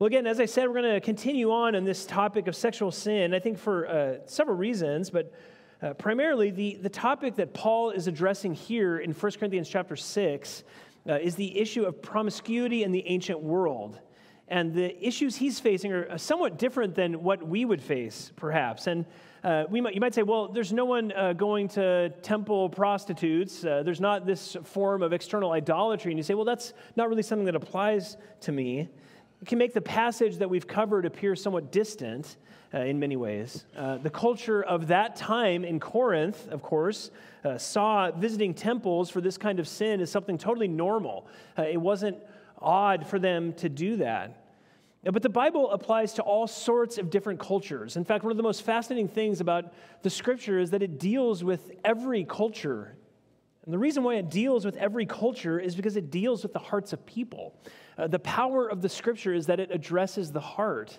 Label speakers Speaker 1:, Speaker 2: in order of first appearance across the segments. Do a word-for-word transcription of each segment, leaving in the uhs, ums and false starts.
Speaker 1: Well, again, as I said, we're going to continue on in this topic of sexual sin, I think for uh, several reasons, but uh, primarily the, the topic that Paul is addressing here in First Corinthians chapter six uh, is the issue of promiscuity in the ancient world. And the issues he's facing are somewhat different than what we would face, perhaps. And uh, we might, you might say, well, there's no one uh, going to temple prostitutes. Uh, there's not this form of external idolatry. And you say, well, that's not really something that applies to me. It can make the passage that we've covered appear somewhat distant uh, in many ways. Uh, the culture of that time in Corinth, of course, uh, saw visiting temples for this kind of sin as something totally normal. Uh, it wasn't odd for them to do that. But the Bible applies to all sorts of different cultures. In fact, one of the most fascinating things about the Scripture is that it deals with every culture. And the reason why it deals with every culture is because it deals with the hearts of people. Uh, the power of the Scripture is that it addresses the heart.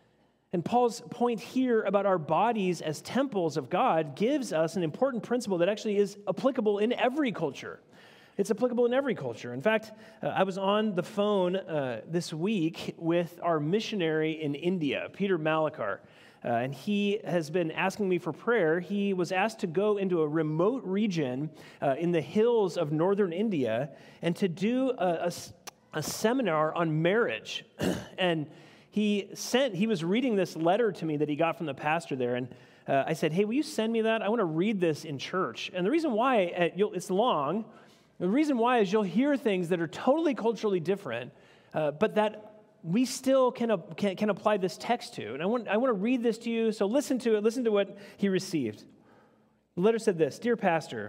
Speaker 1: And Paul's point here about our bodies as temples of God gives us an important principle that actually is applicable in every culture. It's applicable in every culture. In fact, uh, I was on the phone uh, this week with our missionary in India, Peter Malakar, uh, and he has been asking me for prayer. He was asked to go into a remote region uh, in the hills of northern India and to do a, a a seminar on marriage. And he sent, he was reading this letter to me that he got from the pastor there. And uh, I said, hey, will you send me that? I want to read this in church. And the reason why, uh, you'll, it's long, the reason why is you'll hear things that are totally culturally different, uh, but that we still can, uh, can, can apply this text to. And I want, I want to read this to you, so listen to it, listen to what he received. The letter said this: Dear Pastor,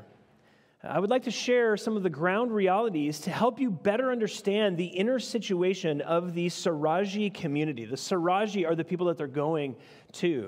Speaker 1: I would like to share some of the ground realities to help you better understand the inner situation of the Saraji community. The Saraji are the people that they're going to.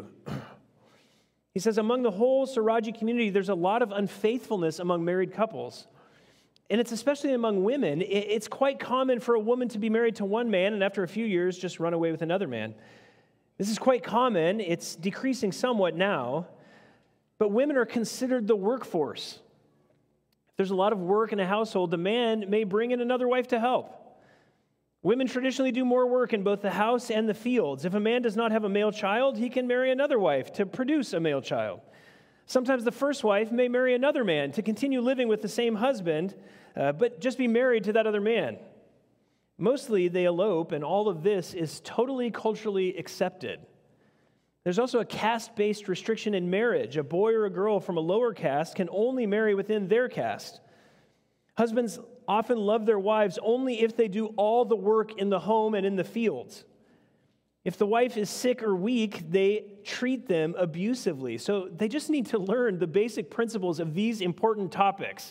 Speaker 1: He says, among the whole Saraji community, there's a lot of unfaithfulness among married couples. And it's especially among women. It's quite common for a woman to be married to one man and after a few years just run away with another man. This is quite common. It's decreasing somewhat now. But women are considered the workforce. There's a lot of work in a household, the man may bring in another wife to help. Women traditionally do more work in both the house and the fields. If a man does not have a male child, he can marry another wife to produce a male child. Sometimes the first wife may marry another man to continue living with the same husband, uh, but just be married to that other man. Mostly they elope, and all of this is totally culturally accepted. There's also a caste-based restriction in marriage. A boy or a girl from a lower caste can only marry within their caste. Husbands often love their wives only if they do all the work in the home and in the fields. If the wife is sick or weak, they treat them abusively. So they just need to learn the basic principles of these important topics.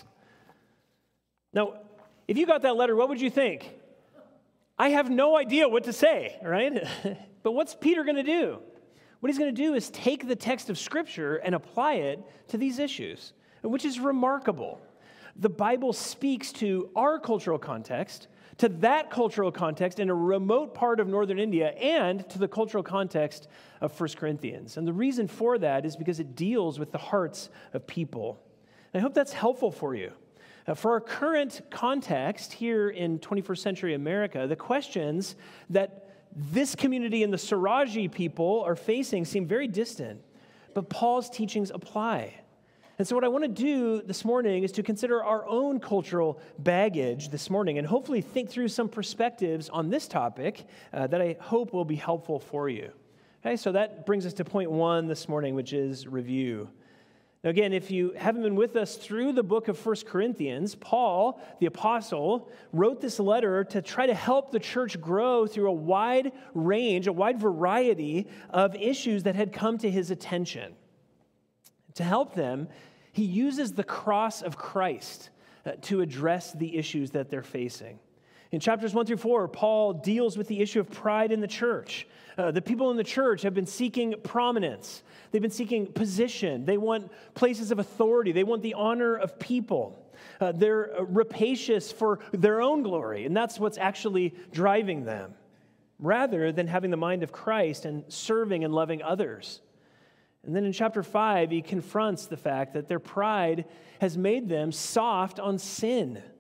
Speaker 1: Now, if you got that letter, what would you think? I have no idea what to say, right? But what's Peter going to do? What he's going to do is take the text of Scripture and apply it to these issues, which is remarkable. The Bible speaks to our cultural context, to that cultural context in a remote part of northern India, and to the cultural context of First Corinthians. And the reason for that is because it deals with the hearts of people. And I hope that's helpful for you. Uh, for our current context here in twenty-first century America, the questions that this community and the Saraji people are facing seem very distant, but Paul's teachings apply. And so what I want to do this morning is to consider our own cultural baggage this morning and hopefully think through some perspectives on this topic uh, that I hope will be helpful for you. Okay, so that brings us to point one this morning, which is review. Now again, if you haven't been with us through the book of First Corinthians, Paul, the apostle, wrote this letter to try to help the church grow through a wide range, a wide variety of issues that had come to his attention. To help them, he uses the cross of Christ uh, to address the issues that they're facing. In chapters one through four, Paul deals with the issue of pride in the church. Uh, the people in the church have been seeking prominence. They've been seeking position. They want places of authority. They want the honor of people. Uh, they're rapacious for their own glory, and that's what's actually driving them, rather than having the mind of Christ and serving and loving others. And then in chapter five, he confronts the fact that their pride has made them soft on sin.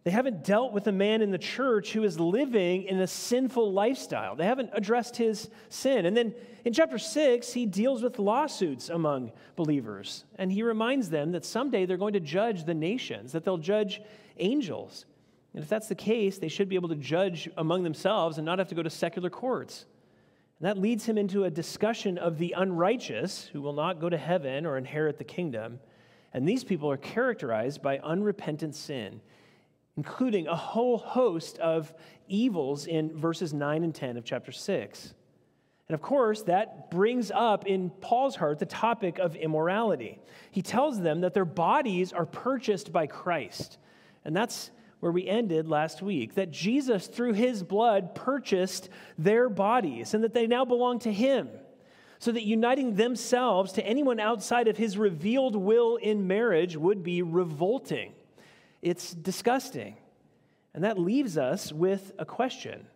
Speaker 1: They haven't dealt with a man in the church who is living in a sinful lifestyle. They haven't addressed his sin. And then in chapter six, he deals with lawsuits among believers. And he reminds them that someday they're going to judge the nations, that they'll judge angels. And if that's the case, they should be able to judge among themselves and not have to go to secular courts. And that leads him into a discussion of the unrighteous who will not go to heaven or inherit the kingdom. And these people are characterized by unrepentant sin, including a whole host of evils in verses nine and ten of chapter six. And of course, that brings up in Paul's heart the topic of immorality. He tells them that their bodies are purchased by Christ. And that's where we ended last week, that Jesus, through his blood, purchased their bodies and that they now belong to him, so that uniting themselves to anyone outside of his revealed will in marriage would be revolting. It's disgusting. And that leaves us with a question.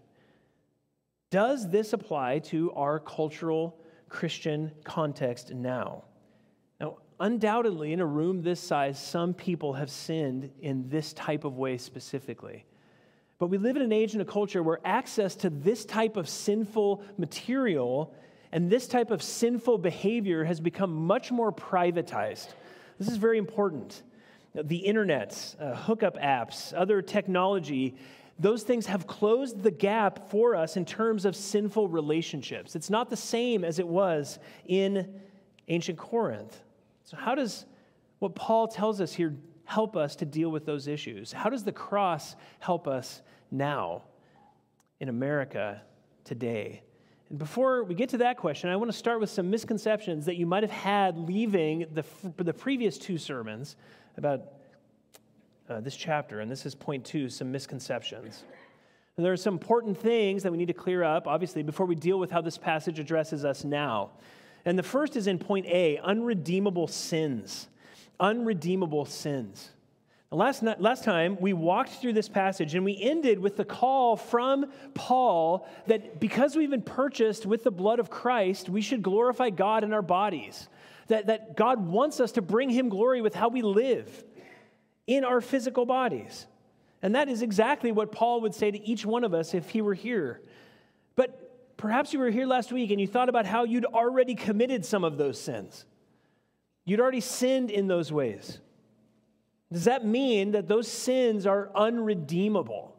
Speaker 1: Does this apply to our cultural Christian context now? Now, undoubtedly, in a room this size, some people have sinned in this type of way specifically. But we live in an age and a culture where access to this type of sinful material and this type of sinful behavior has become much more privatized. This is very important. The internet, uh, hookup apps, other technology, those things have closed the gap for us in terms of sinful relationships. It's not the same as it was in ancient Corinth. So how does what Paul tells us here help us to deal with those issues? How does the cross help us now in America today? And before we get to that question, I want to start with some misconceptions that you might have had leaving the, the previous two sermons about uh, this chapter. And this is point two, some misconceptions. And there are some important things that we need to clear up, obviously, before we deal with how this passage addresses us now. And the first is in point A, unredeemable sins. Unredeemable sins. Now, last, night, last time, we walked through this passage, and we ended with the call from Paul that because we've been purchased with the blood of Christ, we should glorify God in our bodies. That, that God wants us to bring him glory with how we live in our physical bodies. And that is exactly what Paul would say to each one of us if he were here. But perhaps you were here last week and you thought about how you'd already committed some of those sins. You'd already sinned in those ways. Does that mean that those sins are unredeemable?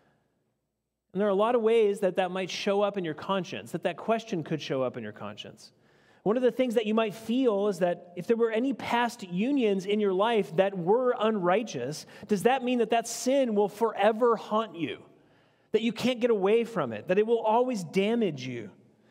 Speaker 1: And there are a lot of ways that that might show up in your conscience, that that question could show up in your conscience. One of the things that you might feel is that if there were any past unions in your life that were unrighteous, does that mean that that sin will forever haunt you? That you can't get away from it? That it will always damage you?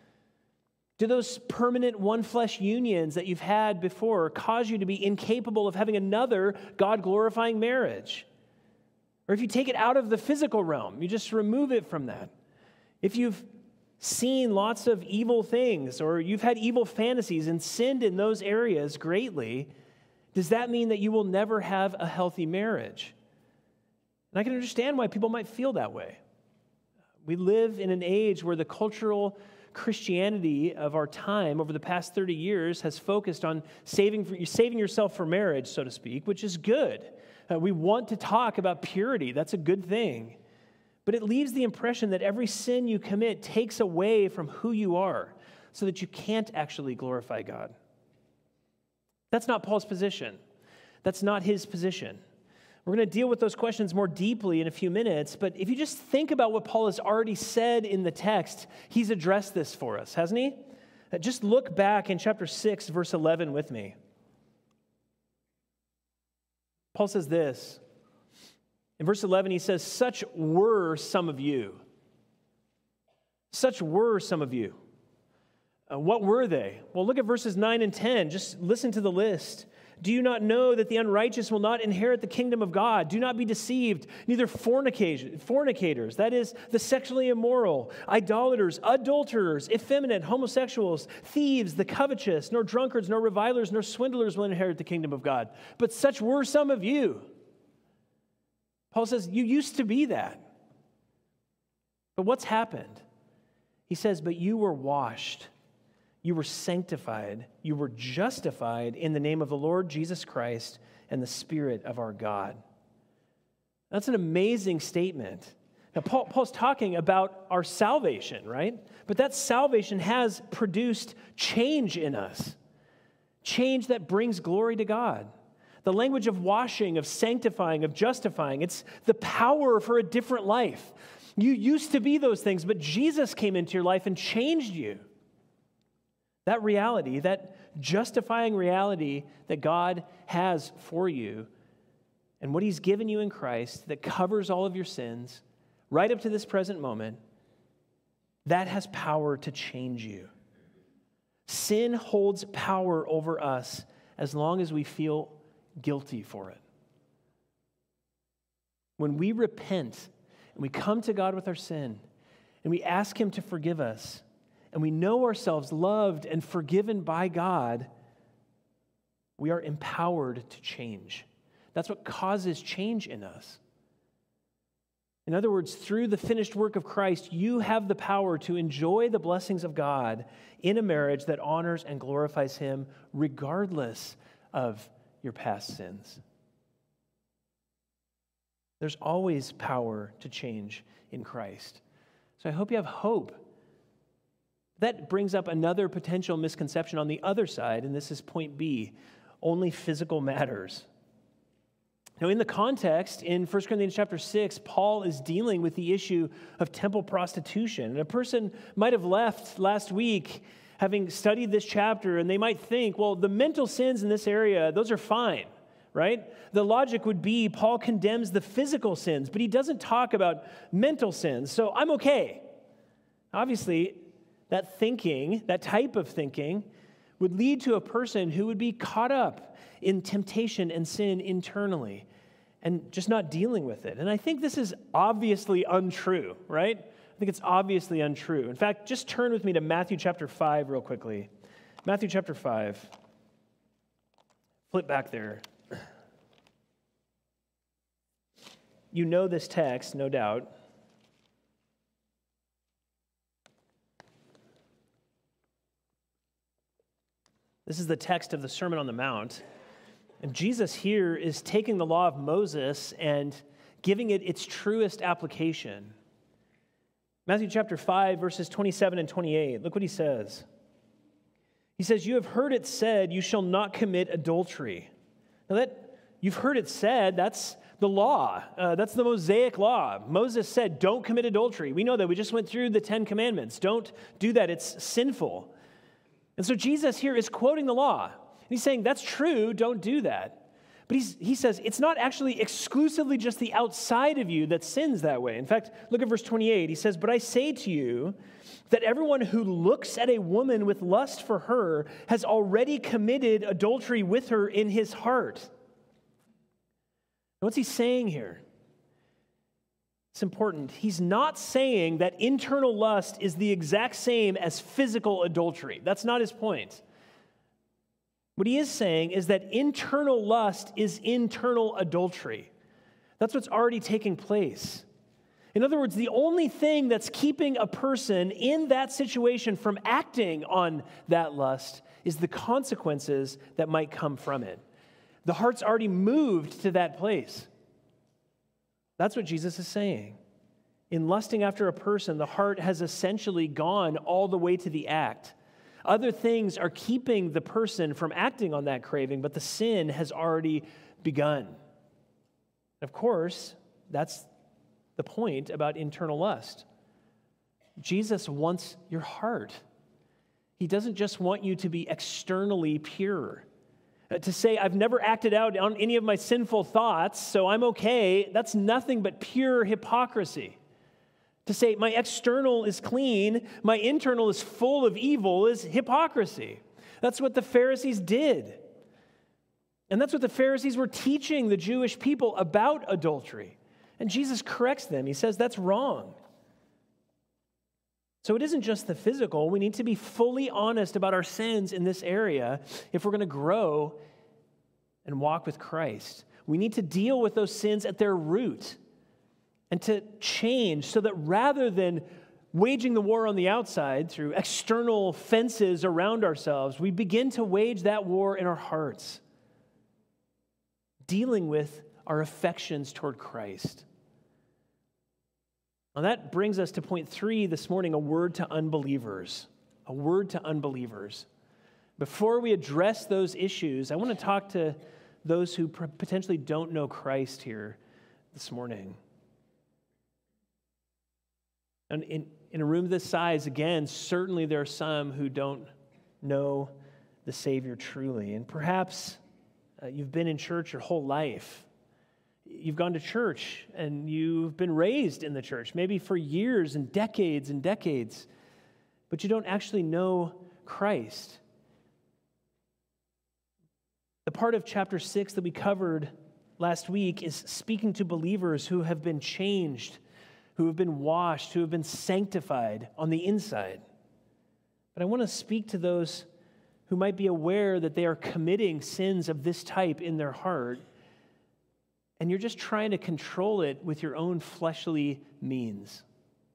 Speaker 1: Do those permanent one-flesh unions that you've had before cause you to be incapable of having another God-glorifying marriage? Or if you take it out of the physical realm, you just remove it from that. If you've seen lots of evil things, or you've had evil fantasies and sinned in those areas greatly, does that mean that you will never have a healthy marriage? And I can understand why people might feel that way. We live in an age where the cultural Christianity of our time over the past thirty years has focused on saving, for, saving yourself for marriage, so to speak, which is good. Uh, we want to talk about purity. That's a good thing. But it leaves the impression that every sin you commit takes away from who you are so that you can't actually glorify God. That's not Paul's position. That's not his position. We're going to deal with those questions more deeply in a few minutes, but if you just think about what Paul has already said in the text, he's addressed this for us, hasn't he? Just look back in chapter six, verse eleven with me. Paul says this. In verse eleven, he says, "Such were some of you." Such were some of you. Uh, what were they? Well, look at verses nine and ten. Just listen to the list. "Do you not know that the unrighteous will not inherit the kingdom of God? Do not be deceived. Neither fornicators, that is, the sexually immoral, idolaters, adulterers, effeminate, homosexuals, thieves, the covetous, nor drunkards, nor revilers, nor swindlers will inherit the kingdom of God. But such were some of you." Paul says, you used to be that. But what's happened? He says, but you were washed. You were sanctified. You were justified in the name of the Lord Jesus Christ and the Spirit of our God. That's an amazing statement. Now, Paul, Paul's talking about our salvation, right? But that salvation has produced change in us, change that brings glory to God. The language of washing, of sanctifying, of justifying, it's the power for a different life. You used to be those things, but Jesus came into your life and changed you. That reality, that justifying reality that God has for you and what he's given you in Christ that covers all of your sins right up to this present moment, that has power to change you. Sin holds power over us as long as we feel guilty for it. When we repent and we come to God with our sin and we ask him to forgive us and we know ourselves loved and forgiven by God, we are empowered to change. That's what causes change in us. In other words, through the finished work of Christ, you have the power to enjoy the blessings of God in a marriage that honors and glorifies him regardless of your past sins. There's always power to change in Christ. So I hope you have hope. That brings up another potential misconception on the other side, and this is point B, only physical matters. Now, in the context, in First Corinthians chapter six, Paul is dealing with the issue of temple prostitution. And a person might have left last week having studied this chapter, and they might think, well, the mental sins in this area, those are fine, right? The logic would be Paul condemns the physical sins, but he doesn't talk about mental sins, so I'm okay. Obviously, that thinking, that type of thinking, would lead to a person who would be caught up in temptation and sin internally and just not dealing with it. And I think this is obviously untrue, right? I think it's obviously untrue. In fact, just turn with me to Matthew chapter five real quickly. Matthew chapter five. Flip back there. You know this text, no doubt. This is the text of the Sermon on the Mount. And Jesus here is taking the law of Moses and giving it its truest application. Matthew chapter five, verses twenty-seven and twenty-eight. Look what he says. He says, "You have heard it said, you shall not commit adultery." Now that you've heard it said, that's the law. Uh, that's the Mosaic law. Moses said, don't commit adultery. We know that. We just went through the Ten Commandments. Don't do that. It's sinful. And so Jesus here is quoting the law. He's saying, that's true, don't do that. But he's, he says, it's not actually exclusively just the outside of you that sins that way. In fact, look at verse twenty-eight. He says, "But I say to you that everyone who looks at a woman with lust for her has already committed adultery with her in his heart." What's he saying here? It's important. He's not saying that internal lust is the exact same as physical adultery. That's not his point. What he is saying is that internal lust is internal adultery. That's what's already taking place. In other words, the only thing that's keeping a person in that situation from acting on that lust is the consequences that might come from it. The heart's already moved to that place. That's what Jesus is saying. In lusting after a person, the heart has essentially gone all the way to the act. Other things are keeping the person from acting on that craving, but the sin has already begun. Of course, that's the point about internal lust. Jesus wants your heart. He doesn't just want you to be externally pure. To say, I've never acted out on any of my sinful thoughts, so I'm okay, that's nothing but pure hypocrisy. To say, my external is clean, my internal is full of evil, is hypocrisy. That's what the Pharisees did. And that's what the Pharisees were teaching the Jewish people about adultery. And Jesus corrects them. He says, that's wrong. So it isn't just the physical. We need to be fully honest about our sins in this area if we're going to grow and walk with Christ. We need to deal with those sins at their root and to change so that rather than waging the war on the outside through external fences around ourselves, we begin to wage that war in our hearts, dealing with our affections toward Christ. Now that brings us to point three this morning, a word to unbelievers. A word to unbelievers. Before we address those issues, I want to talk to those who potentially don't know Christ here this morning. And in, in a room this size, again, certainly there are some who don't know the Savior truly. And perhaps uh, you've been in church your whole life. You've gone to church and you've been raised in the church, maybe for years and decades and decades, but you don't actually know Christ. The part of chapter six that we covered last week is speaking to believers who have been changed, who have been washed, who have been sanctified on the inside. But I want to speak to those who might be aware that they are committing sins of this type in their heart, and you're just trying to control it with your own fleshly means.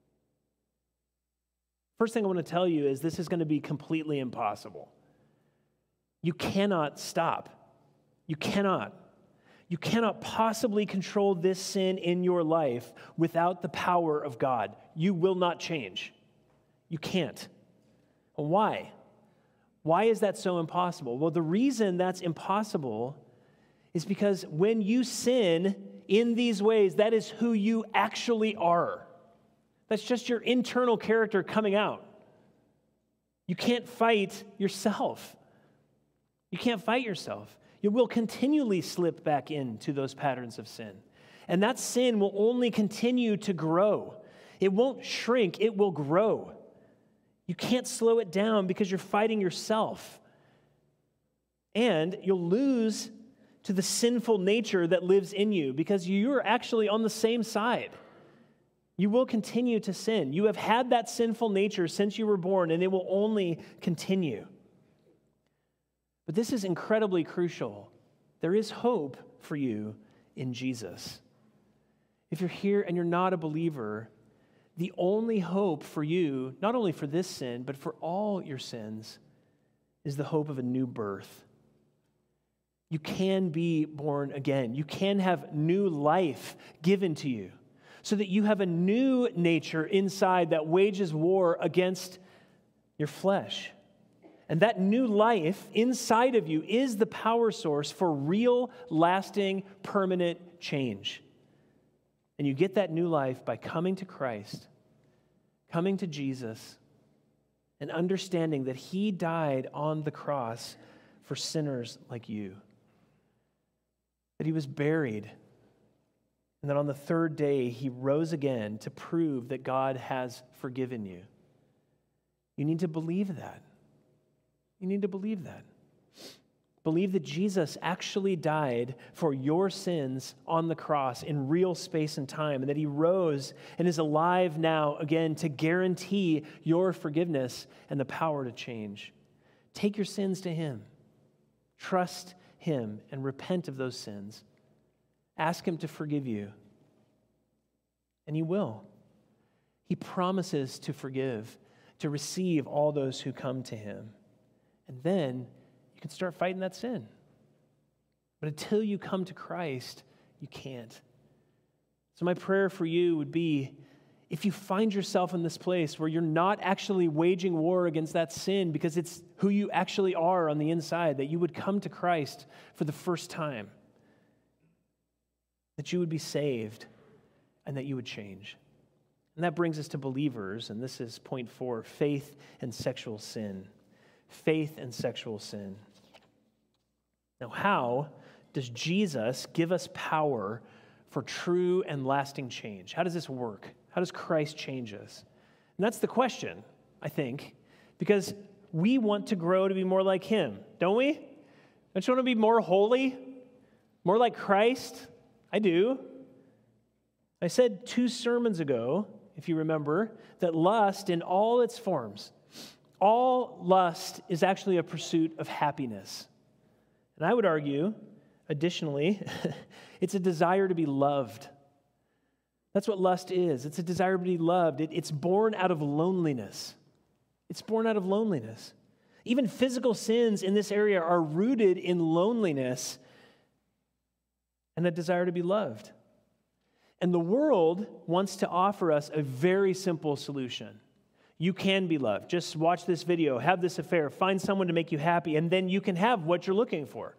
Speaker 1: First thing I want to tell you is this is going to be completely impossible. You cannot stop. You cannot. You cannot possibly control this sin in your life without the power of God. You will not change. You can't. Why? Why is that so impossible? Well, the reason that's impossible is because when you sin in these ways, that is who you actually are. That's just your internal character coming out. You can't fight yourself. You can't fight yourself. You will continually slip back into those patterns of sin. And that sin will only continue to grow. It won't shrink, it will grow. You can't slow it down because you're fighting yourself. And you'll lose to the sinful nature that lives in you because you're actually on the same side. You will continue to sin. You have had that sinful nature since you were born, and it will only continue. But this is incredibly crucial. There is hope for you in Jesus. If you're here and you're not a believer, the only hope for you, not only for this sin, but for all your sins, is the hope of a new birth. You can be born again. You can have new life given to you so that you have a new nature inside that wages war against your flesh. And that new life inside of you is the power source for real, lasting, permanent change. And you get that new life by coming to Christ, coming to Jesus, and understanding that He died on the cross for sinners like you. That He was buried, and that on the third day He rose again to prove that God has forgiven you. You need to believe that. You need to believe that. Believe that Jesus actually died for your sins on the cross in real space and time, and that He rose and is alive now again to guarantee your forgiveness and the power to change. Take your sins to Him. Trust Him and repent of those sins. Ask Him to forgive you, and He will. He promises to forgive, to receive all those who come to Him. And then you can start fighting that sin. But until you come to Christ, you can't. So my prayer for you would be, if you find yourself in this place where you're not actually waging war against that sin because it's who you actually are on the inside, that you would come to Christ for the first time, that you would be saved, and that you would change. And that brings us to believers, and this is point four, faith and sexual sin. Faith and sexual sin. Now, how does Jesus give us power for true and lasting change? How does this work? How does Christ change us? And that's the question, I think, because we want to grow to be more like Him, don't we? Don't you want to be more holy, more like Christ? I do. I said two sermons ago, if you remember, that lust in all its forms, all lust is actually a pursuit of happiness. And I would argue, additionally, it's a desire to be loved. That's what lust is. It's a desire to be loved. It, it's born out of loneliness. It's born out of loneliness. Even physical sins in this area are rooted in loneliness. and a desire to be loved. And the world wants to offer us a very simple solution. You can be loved. Just watch this video, have this affair, find someone to make you happy, and then you can have what you're looking for.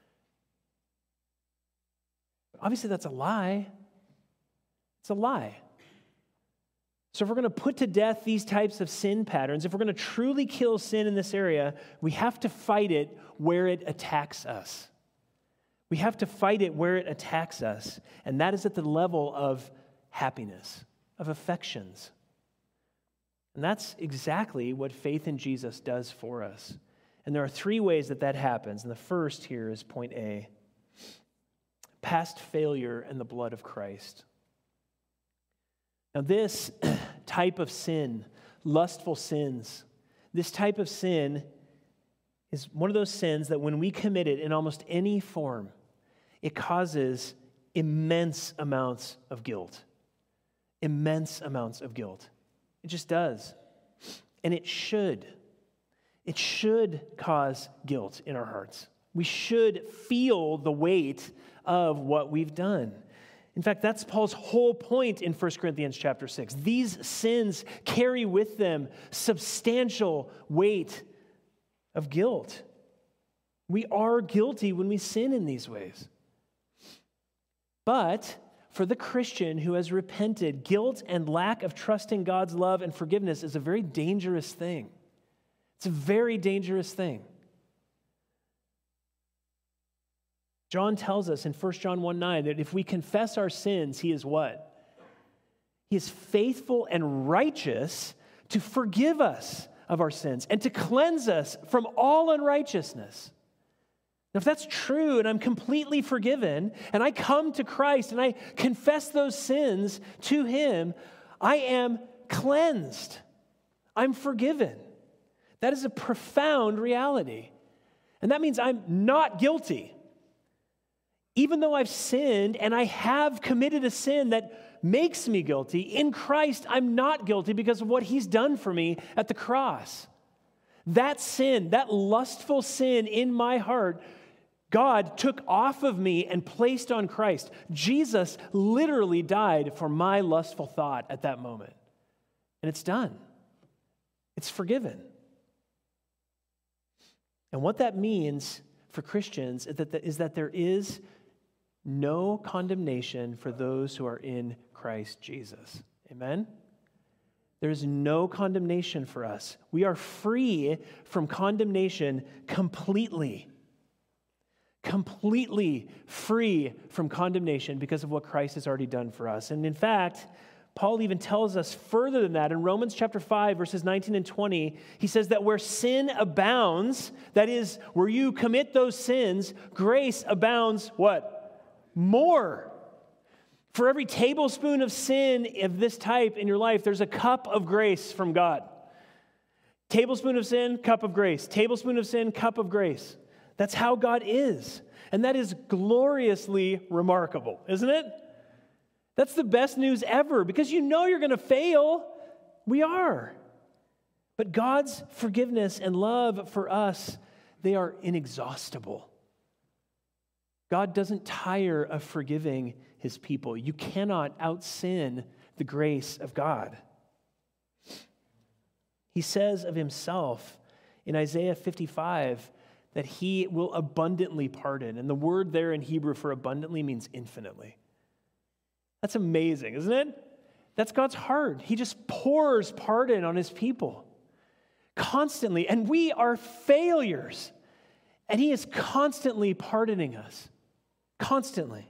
Speaker 1: Obviously, that's a lie. It's a lie. So if we're going to put to death these types of sin patterns, if we're going to truly kill sin in this area, we have to fight it where it attacks us. We have to fight it where it attacks us, and that is at the level of happiness, of affections. And that's exactly what faith in Jesus does for us. And there are three ways that that happens. And the first here is point A, past failure and the blood of Christ. Now this type of sin, lustful sins, this type of sin is one of those sins that when we commit it in almost any form, it causes immense amounts of guilt. Immense amounts of guilt. It just does. And it should. It should cause guilt in our hearts. We should feel the weight of what we've done. In fact, that's Paul's whole point in First Corinthians chapter six. These sins carry with them substantial weight of guilt. We are guilty when we sin in these ways. But for the Christian who has repented, guilt and lack of trust in God's love and forgiveness is a very dangerous thing. It's a very dangerous thing. John tells us in First John one nine that if we confess our sins, he is what? He is faithful and righteous to forgive us of our sins and to cleanse us from all unrighteousness. Now, if that's true and I'm completely forgiven and I come to Christ and I confess those sins to him, I am cleansed. I'm forgiven. That is a profound reality. And that means I'm not guilty. Even though I've sinned and I have committed a sin that makes me guilty, in Christ I'm not guilty because of what he's done for me at the cross. That sin, that lustful sin in my heart, God took off of me and placed on Christ. Jesus literally died for my lustful thought at that moment. And it's done. It's forgiven. And what that means for Christians is that, the, is that there is no condemnation for those who are in Christ Jesus. Amen? There is no condemnation for us. We are free from condemnation completely. Completely free from condemnation because of what Christ has already done for us. And in fact, Paul even tells us further than that. In Romans chapter five, verses nineteen and twenty, he says that where sin abounds, that is, where you commit those sins, grace abounds what? More. For every tablespoon of sin of this type in your life, there's a cup of grace from God. Tablespoon of sin, cup of grace. Tablespoon of sin, cup of grace. That's how God is. And that is gloriously remarkable, isn't it? That's the best news ever because you know you're going to fail. We are. But God's forgiveness and love for us, they are inexhaustible. God doesn't tire of forgiving his people. You cannot out-sin the grace of God. He says of himself in Isaiah fifty-five that he will abundantly pardon. And the word there in Hebrew for abundantly means infinitely. That's amazing, isn't it? That's God's heart. He just pours pardon on his people constantly. And we are failures. And he is constantly pardoning us. Constantly.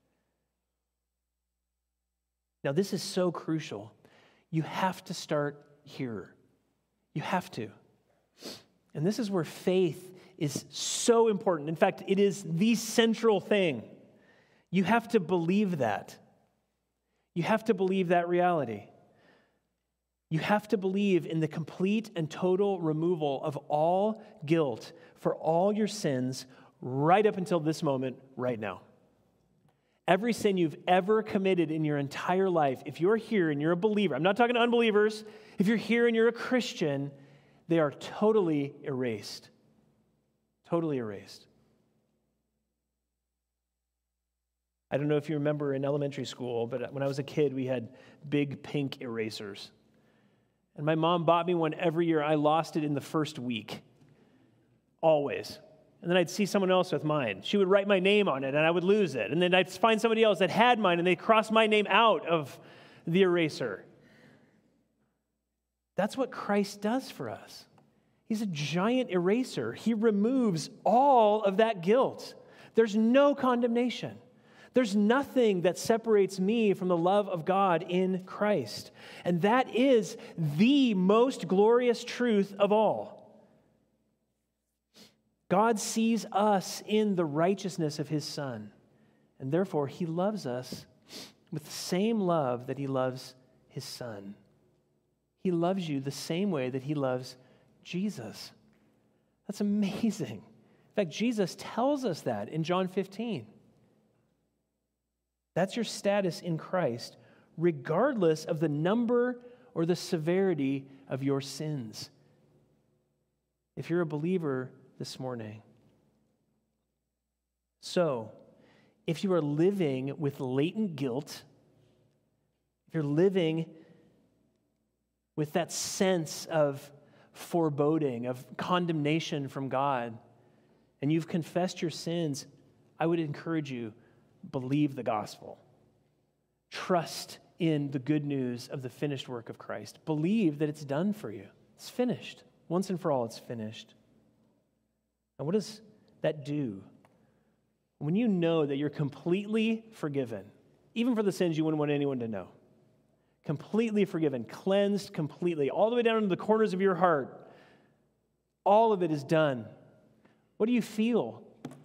Speaker 1: Now, this is so crucial. You have to start here. You have to. And this is where faith is so important. In fact, it is the central thing. You have to believe that. You have to believe that reality. You have to believe in the complete and total removal of all guilt for all your sins right up until this moment, right now. Every sin you've ever committed in your entire life, if you're here and you're a believer, I'm not talking to unbelievers, if you're here and you're a Christian, they are totally erased. Totally erased. I don't know if you remember in elementary school, but when I was a kid, we had big pink erasers. And my mom bought me one every year. I lost it in the first week, always. And then I'd see someone else with mine. She would write my name on it, and I would lose it. And then I'd find somebody else that had mine, and they'd cross my name out of the eraser. That's what Christ does for us. He's a giant eraser. He removes all of that guilt. There's no condemnation. There's nothing that separates me from the love of God in Christ. And that is the most glorious truth of all. God sees us in the righteousness of his Son, and therefore he loves us with the same love that he loves his Son. He loves you the same way that he loves Jesus. That's amazing. In fact, Jesus tells us that in John fifteen. That's your status in Christ, regardless of the number or the severity of your sins. If you're a believer this morning. So, if you are living with latent guilt, if you're living with that sense of foreboding, of condemnation from God, and you've confessed your sins, I would encourage you, believe the gospel. Trust in the good news of the finished work of Christ. Believe that it's done for you. It's finished. Once and for all, it's finished. And what does that do? When you know that you're completely forgiven, even for the sins you wouldn't want anyone to know, completely forgiven, cleansed completely, all the way down to the corners of your heart, all of it is done. What do you feel?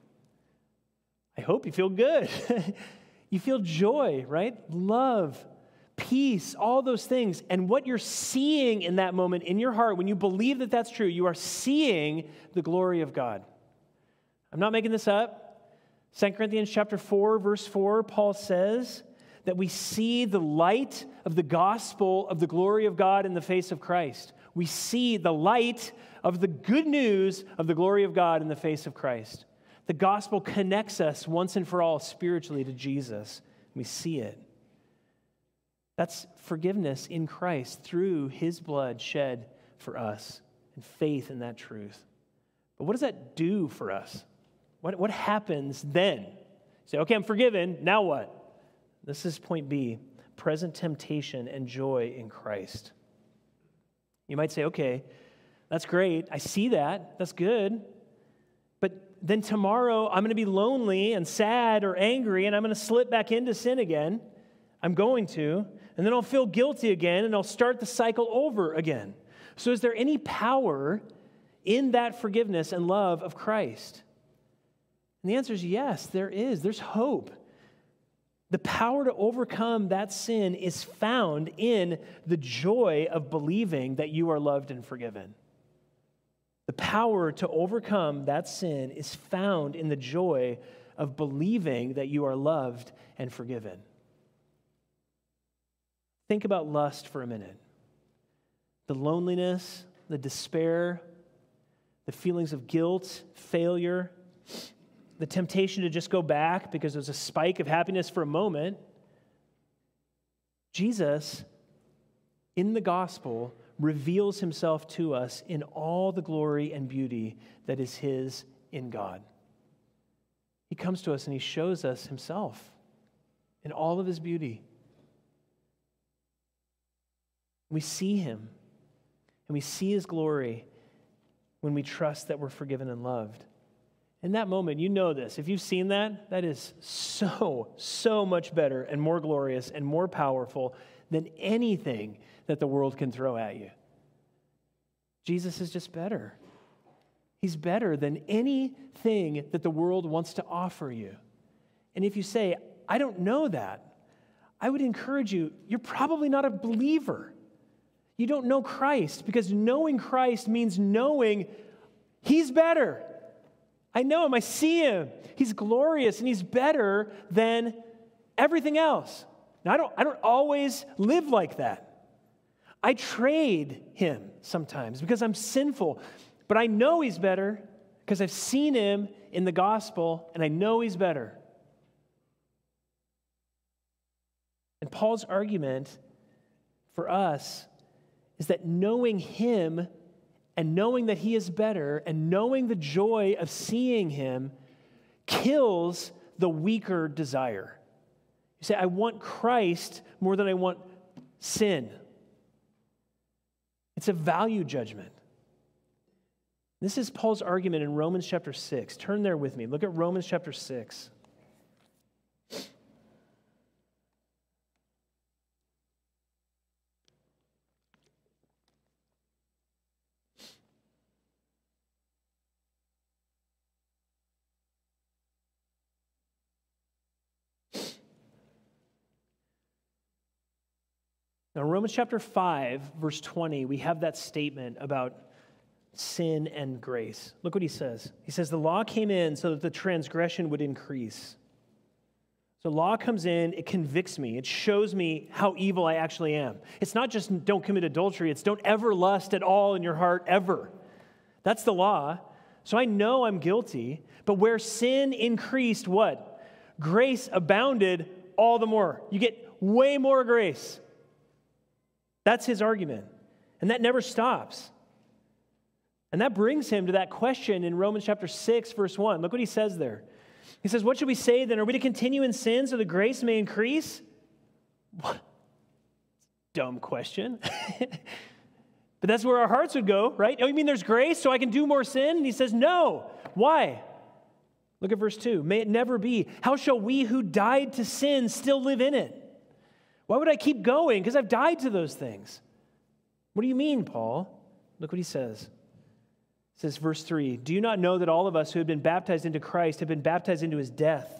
Speaker 1: I hope you feel good. You feel joy, right? Love, peace, all those things. And what you're seeing in that moment in your heart, when you believe that that's true, you are seeing the glory of God. I'm not making this up. Second Corinthians chapter four, verse four, Paul says that we see the light of the gospel of the glory of God in the face of Christ. We see the light of the good news of the glory of God in the face of Christ. The gospel connects us once and for all spiritually to Jesus. We see it. That's forgiveness in Christ through his blood shed for us and faith in that truth. But what does that do for us? What, what happens then? You say, okay, I'm forgiven. Now what? This is point B, present temptation and joy in Christ. You might say, okay, that's great. I see that. That's good. But then tomorrow I'm going to be lonely and sad or angry, and I'm going to slip back into sin again. I'm going to. And then I'll feel guilty again, and I'll start the cycle over again. So is there any power in that forgiveness and love of Christ? And the answer is yes, there is. There's hope. The power to overcome that sin is found in the joy of believing that you are loved and forgiven. The power to overcome that sin is found in the joy of believing that you are loved and forgiven. Think about lust for a minute. The loneliness, the despair, the feelings of guilt, failure, the temptation to just go back because there's a spike of happiness for a moment. Jesus, in the gospel, reveals himself to us in all the glory and beauty that is his in God. He comes to us and he shows us himself in all of his beauty. We see him and we see his glory when we trust that we're forgiven and loved. In that moment, you know this. If you've seen that, that is so, so much better and more glorious and more powerful than anything that the world can throw at you. Jesus is just better. He's better than anything that the world wants to offer you. And if you say, I don't know that, I would encourage you, you're probably not a believer. You don't know Christ, because knowing Christ means knowing he's better. I know him, I see him. He's glorious and he's better than everything else. Now, I don't, I don't always live like that. I trade him sometimes because I'm sinful, but I know he's better because I've seen him in the gospel and I know he's better. And Paul's argument for us is that knowing him and knowing that he is better and knowing the joy of seeing him kills the weaker desire. You say, I want Christ more than I want sin. It's a value judgment. This is Paul's argument in Romans chapter six. Turn there with me. Look at Romans chapter six. Now, in Romans chapter five, verse twenty, we have that statement about sin and grace. Look what he says. He says, the law came in so that the transgression would increase. So law comes in, it convicts me. It shows me how evil I actually am. It's not just don't commit adultery. It's don't ever lust at all in your heart, ever. That's the law. So I know I'm guilty. But where sin increased, what? Grace abounded all the more. You get way more grace. That's his argument. And that never stops. And that brings him to that question in Romans chapter six, verse one. Look what he says there. He says, what should we say then? Are we to continue in sin so the grace may increase? What? Dumb question. But that's where our hearts would go, right? Oh, you mean there's grace so I can do more sin? And he says, no. Why? Look at verse two. May it never be. How shall we who died to sin still live in it? Why would I keep going? Because I've died to those things. What do you mean, Paul? Look what he says. It says, verse three, do you not know that all of us who have been baptized into Christ have been baptized into his death?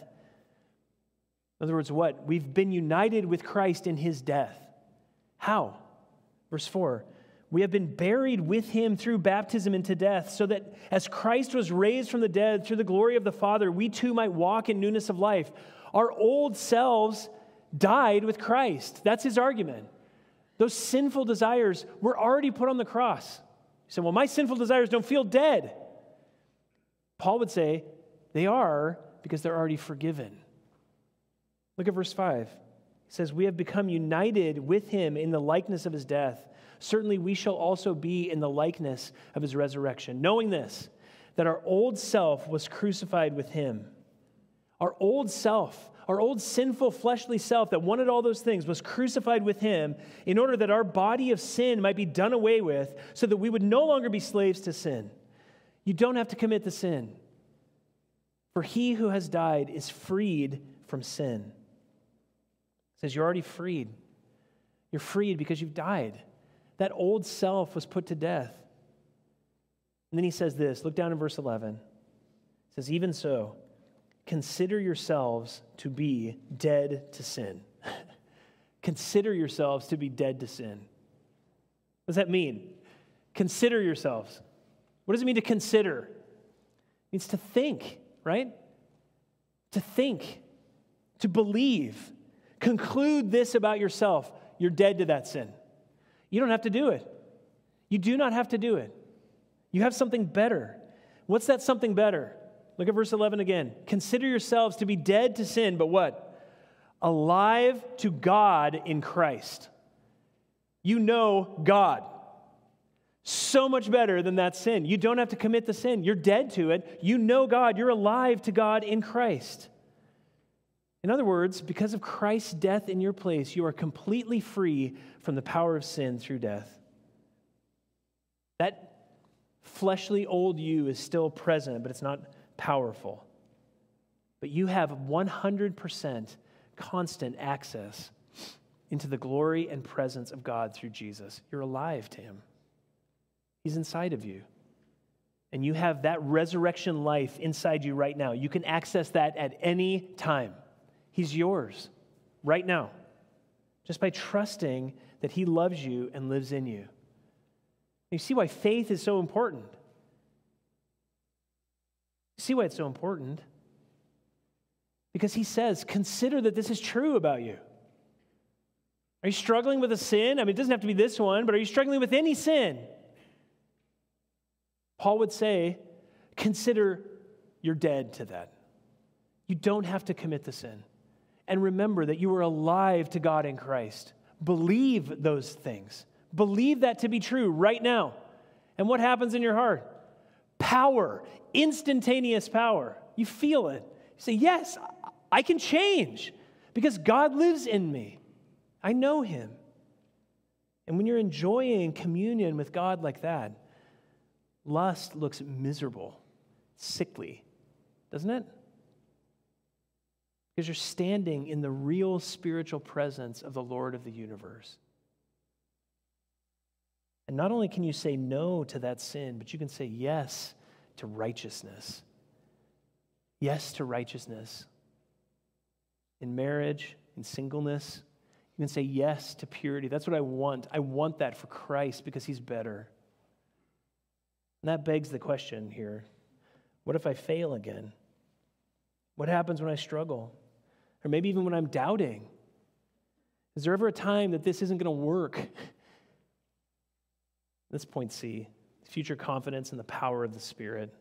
Speaker 1: In other words, what? We've been united with Christ in his death. How? Verse four, we have been buried with him through baptism into death, so that as Christ was raised from the dead through the glory of the Father, we too might walk in newness of life. Our old selves died with Christ. That's his argument. Those sinful desires were already put on the cross. You say, well, my sinful desires don't feel dead. Paul would say, they are because they're already forgiven. Look at verse five. He says, we have become united with him in the likeness of his death. Certainly we shall also be in the likeness of his resurrection. Knowing this, that our old self was crucified with him. Our old self, our old sinful fleshly self that wanted all those things was crucified with him in order that our body of sin might be done away with so that we would no longer be slaves to sin. You don't have to commit the sin. For he who has died is freed from sin. It says you're already freed. You're freed because you've died. That old self was put to death. And then he says this, look down in verse eleven. It says, even so, consider yourselves to be dead to sin. Consider yourselves to be dead to sin. What does that mean? Consider yourselves. What does it mean to consider? It means to think, right? To think, to believe. Conclude this about yourself. You're dead to that sin. You don't have to do it. You do not have to do it. You have something better. What's that something better? Look at verse eleven again. Consider yourselves to be dead to sin, but what? Alive to God in Christ. You know God. So much better than that sin. You don't have to commit the sin. You're dead to it. You know God. You're alive to God in Christ. In other words, because of Christ's death in your place, you are completely free from the power of sin through death. That fleshly old you is still present, but it's not powerful. But you have one hundred percent constant access into the glory and presence of God through Jesus. You're alive to him. He's inside of you. And you have that resurrection life inside you right now. You can access that at any time. He's yours right now, just by trusting that he loves you and lives in you. You see why faith is so important. You see why it's so important? Because he says, consider that this is true about you. Are you struggling with a sin? I mean, it doesn't have to be this one, but are you struggling with any sin? Paul would say, consider you're dead to that. You don't have to commit the sin. and remember that you are alive to God in Christ. Believe those things. Believe that to be true right now. And what happens in your heart? Power, instantaneous power. You feel it. You say, yes, I can change because God lives in me. I know him. And when you're enjoying communion with God like that, lust looks miserable, sickly, doesn't it? Because you're standing in the real spiritual presence of the Lord of the universe. And not only can you say no to that sin, but you can say yes to righteousness. Yes to righteousness. In marriage, in singleness, you can say yes to purity. That's what I want. I want that for Christ because he's better. And that begs the question here, what if I fail again? What happens when I struggle? Or maybe even when I'm doubting? Is there ever a time that this isn't going to work? That's point C, future confidence in the power of the Spirit.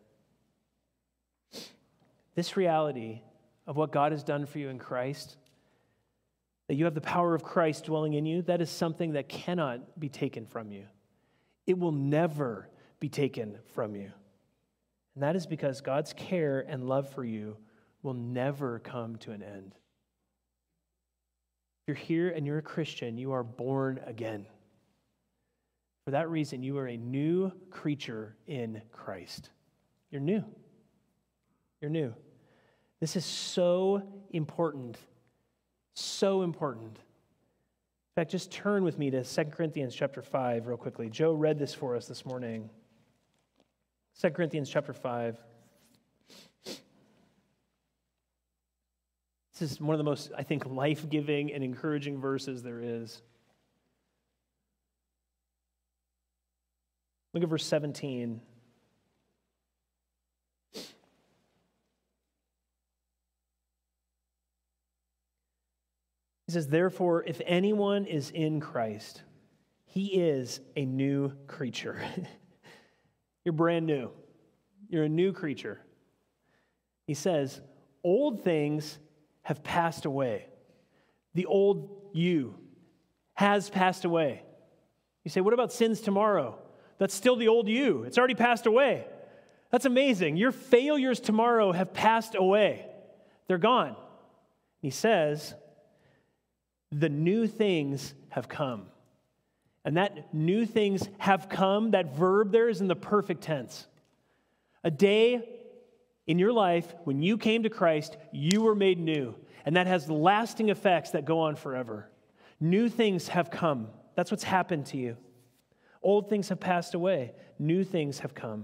Speaker 1: This reality of what God has done for you in Christ, that you have the power of Christ dwelling in you, that is something that cannot be taken from you. It will never be taken from you. And that is because God's care and love for you will never come to an end. If you're here and you're a Christian, you are born again. For that reason, you are a new creature in Christ. You're new. You're new. This is so important. So important. In fact, just turn with me to Second Corinthians chapter five real quickly. Joe read this for us this morning. Second Corinthians chapter five. This is one of the most, I think, life-giving and encouraging verses there is. Look at verse seventeen. He says, therefore, if anyone is in Christ, he is a new creature. You're brand new. You're a new creature. He says, old things have passed away. The old you has passed away. You say, what about sins tomorrow? That's still the old you. It's already passed away. That's amazing. Your failures tomorrow have passed away. They're gone. He says, the new things have come. And that new things have come, that verb there is in the perfect tense. A day in your life when you came to Christ, you were made new. And that has lasting effects that go on forever. New things have come. That's what's happened to you. Old things have passed away. New things have come.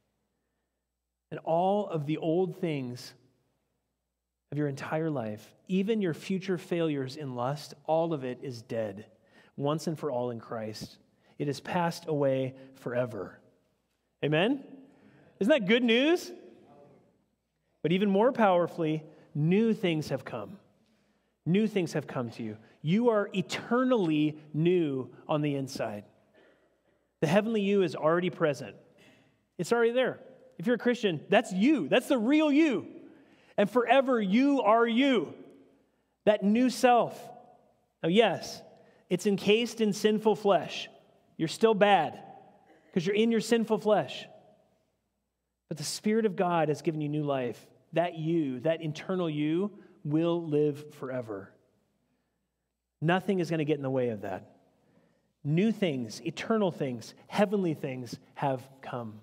Speaker 1: And all of the old things of your entire life, even your future failures in lust, all of it is dead, once and for all in Christ. It has passed away forever. Amen? Isn't that good news? But even more powerfully, new things have come. New things have come to you. You are eternally new on the inside. The heavenly you is already present. It's already there. If you're a Christian, that's you. That's the real you. And forever, you are you. That new self. Now, yes, it's encased in sinful flesh. You're still bad because you're in your sinful flesh. But the Spirit of God has given you new life. That you, that internal you, will live forever. Nothing is going to get in the way of that. New things, eternal things, heavenly things have come.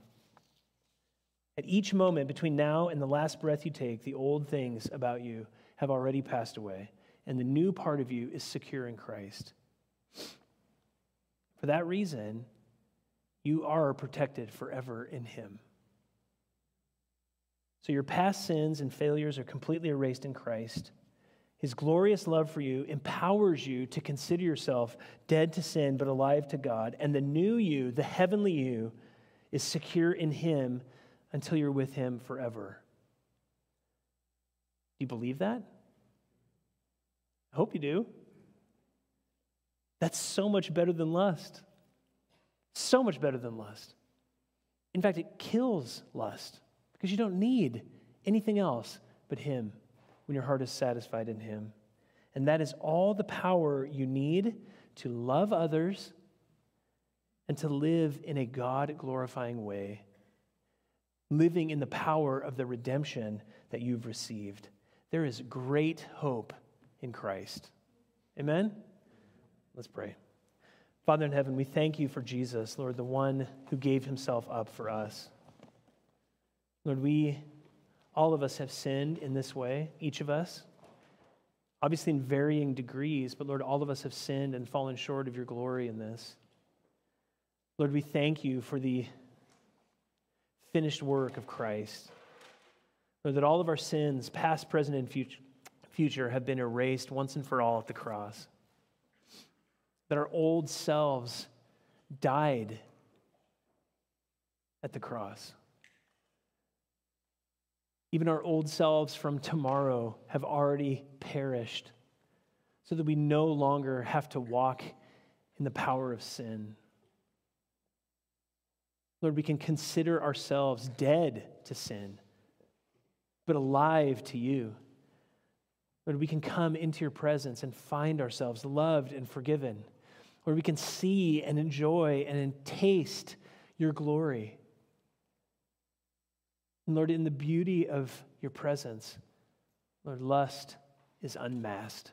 Speaker 1: At each moment between now and the last breath you take, the old things about you have already passed away, and the new part of you is secure in Christ. For that reason, you are protected forever in Him. So your past sins and failures are completely erased in Christ. His glorious love for you empowers you to consider yourself dead to sin but alive to God. And the new you, the heavenly you, is secure in Him until you're with Him forever. Do you believe that? I hope you do. That's so much better than lust. So much better than lust. In fact, it kills lust because you don't need anything else but Him when your heart is satisfied in Him. And that is all the power you need to love others and to live in a God-glorifying way, living in the power of the redemption that you've received. There is great hope in Christ. Amen? Let's pray. Father in heaven, we thank you for Jesus, Lord, the one who gave himself up for us. Lord, we, all of us have sinned in this way, each of us, obviously in varying degrees, but Lord, all of us have sinned and fallen short of your glory in this. Lord, we thank you for the finished work of Christ. Lord, that all of our sins, past, present, and future, future, have been erased once and for all at the cross. That our old selves died at the cross. Even our old selves from tomorrow have already perished, so that we no longer have to walk in the power of sin. Lord, we can consider ourselves dead to sin, but alive to you. Lord, we can come into your presence and find ourselves loved and forgiven. Lord, we can see and enjoy and taste your glory. And Lord, in the beauty of your presence, Lord, lust is unmasked.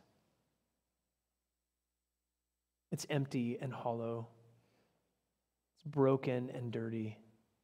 Speaker 1: It's empty and hollow. It's broken and dirty.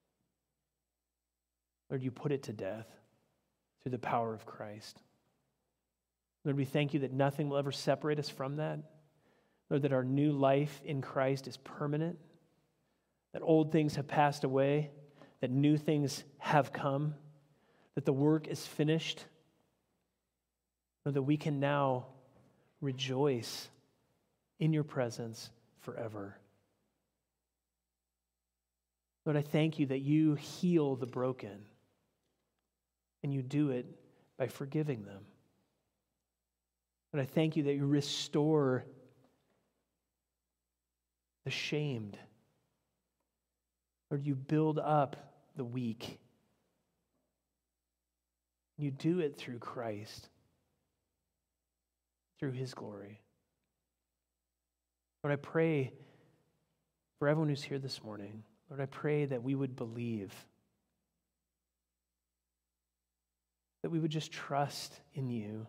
Speaker 1: Lord, you put it to death through the power of Christ. Lord, we thank you that nothing will ever separate us from that. Lord, that our new life in Christ is permanent, that old things have passed away, that new things have come, that the work is finished, Lord, that we can now rejoice in your presence forever. Lord, I thank you that you heal the broken, and you do it by forgiving them. Lord, I thank you that you restore the shamed. Lord, you build up the weak. You do it through Christ, through his glory. Lord, I pray for everyone who's here this morning, Lord, I pray that we would believe, that we would just trust in you,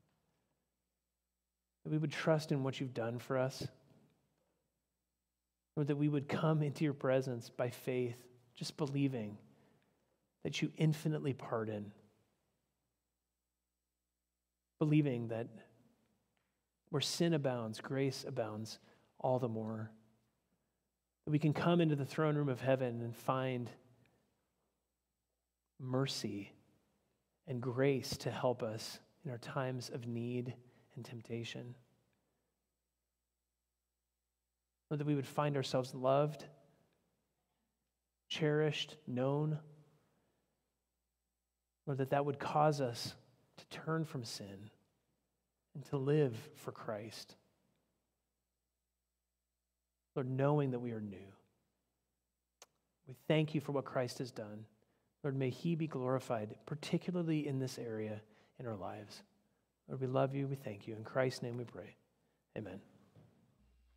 Speaker 1: that we would trust in what you've done for us, Lord, that we would come into your presence by faith, just believing that you infinitely pardon, believing that where sin abounds, grace abounds all the more. That we can come into the throne room of heaven and find mercy and grace to help us in our times of need and temptation. Lord, that we would find ourselves loved, cherished, known. Lord, that that would cause us to turn from sin and to live for Christ. Lord, knowing that we are new. We thank you for what Christ has done. Lord, may he be glorified, particularly in this area in our lives. Lord, we love you. We thank you. In Christ's name we pray. Amen.